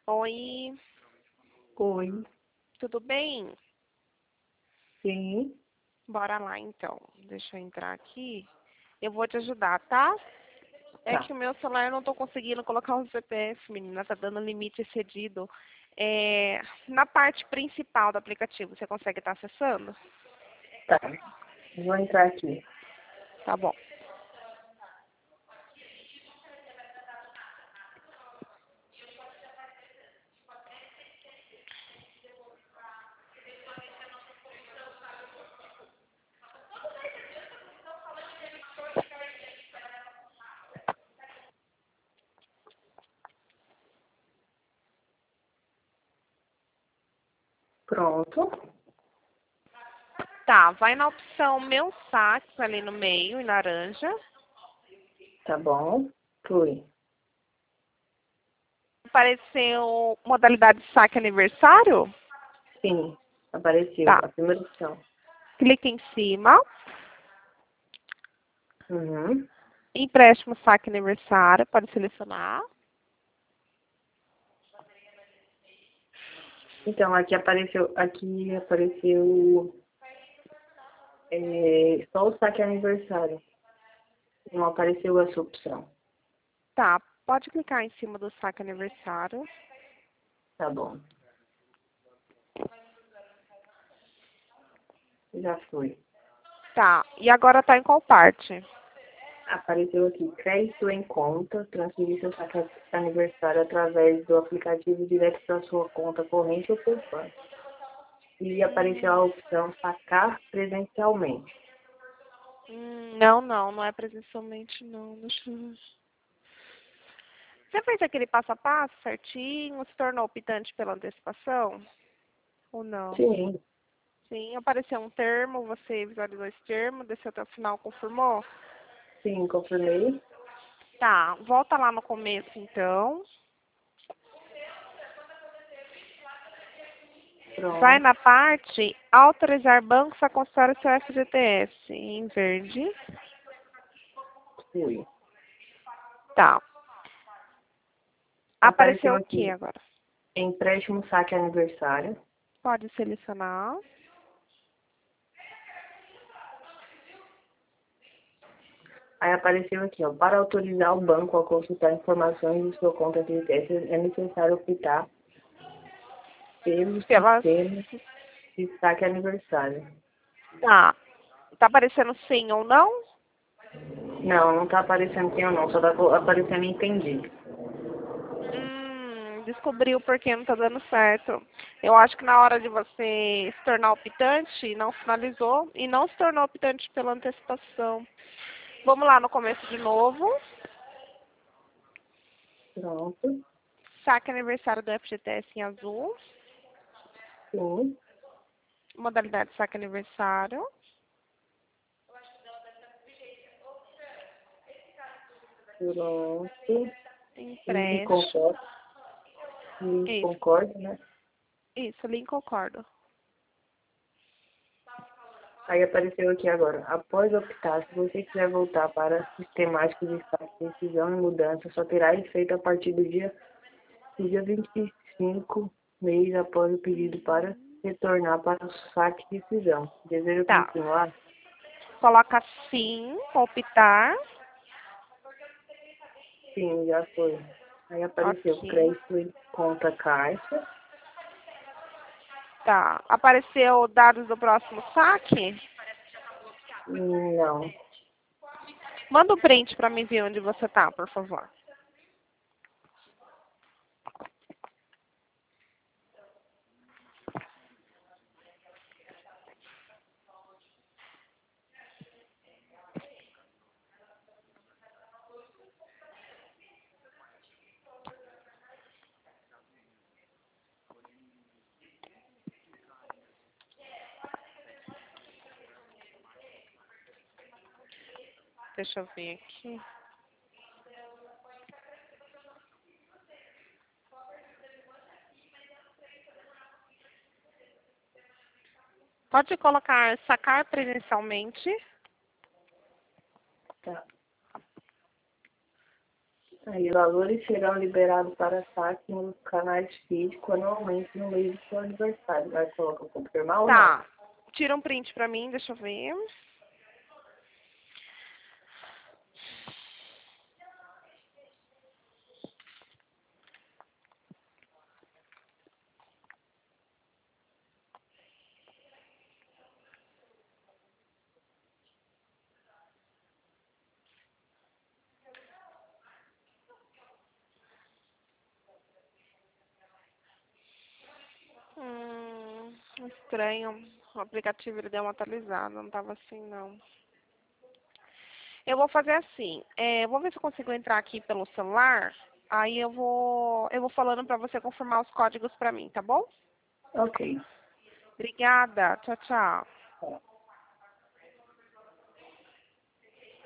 Oi, Oi, tudo bem? sim, Bora lá então. Deixa eu entrar aqui. Eu vou te ajudar, tá? É tá. que o meu celular eu não tô conseguindo colocar o CPF, menina, tá dando limite excedido. Na parte principal do aplicativo, você consegue estar acessando? Tá, vou entrar aqui. Tá bom. Pronto, Tá, vai na opção Meu Saque ali no meio, em laranja. tá bom. Fui. Apareceu modalidade saque aniversário? Sim, apareceu Tá. a primeira opção. Clica em cima. Uhum. Empréstimo saque aniversário, pode selecionar. Então, aqui apareceu só o saque aniversário. Não apareceu essa opção. Tá, pode clicar em cima do saque aniversário. Tá bom, já foi. Tá, e agora tá em qual parte? Apareceu aqui, crédito em conta, transferir seu saque aniversário através do aplicativo direto para sua conta corrente ou poupança. E apareceu Hum, a opção sacar presencialmente. não é presencialmente não. Deixa eu ver. Você fez aquele passo a passo certinho? Se tornou optante pela antecipação? Ou não? Sim, Sim, apareceu um termo, você visualizou esse termo, desceu até o final, confirmou? sim, confirmei. Tá, volta lá no começo então. Vai Pronto, na parte autorizar bancos a consultar o seu FGTS em verde. fui. Tá. Apareceu Apareceu o que aqui, agora? empréstimo saque aniversário. Pode selecionar. Aí apareceu aqui, ó, para autorizar o banco a consultar informações de sua conta de FGTS, é necessário optar pelo Pelas. sistema de saque aniversário. Tá. Tá aparecendo sim ou não? Não, não tá aparecendo sim ou não, só tá aparecendo entendi. Descobriu porque não tá dando certo. Eu acho que na hora de você se tornar optante, não finalizou e não se tornou optante pela antecipação. Vamos lá no começo de novo. Pronto, Saque aniversário do FGTS em azul. sim, Modalidade saque aniversário. pronto. E Empréstimo. concordo, e Isso, concordo, né? isso, link concordo. Aí apareceu aqui agora. Após optar, se você quiser voltar para sistemático de saque, decisão e mudança, só terá efeito a partir do dia 25 mês após o pedido para retornar para o saque de decisão. Deseja Tá. continuar? Coloca sim, optar. Sim, já foi. Aí apareceu Ok. crédito em conta caixa. Tá. Apareceu dados do próximo saque? Não. Manda um print para mim ver onde você tá, por favor. Deixa eu ver aqui. Pode colocar sacar presencialmente. Tá. Aí, valores serão liberados para saque nos canais físicos anualmente no mês do seu aniversário. Vai colocar confirmar ou não? Tá. Tira um print pra mim, deixa eu ver. Estranho. O aplicativo ele deu uma atualizada, não tava assim não. Eu vou fazer assim, vou ver se eu consigo entrar aqui pelo celular, aí eu vou falando pra você confirmar os códigos pra mim, tá bom? Ok. Obrigada, tchau, tchau. Tá.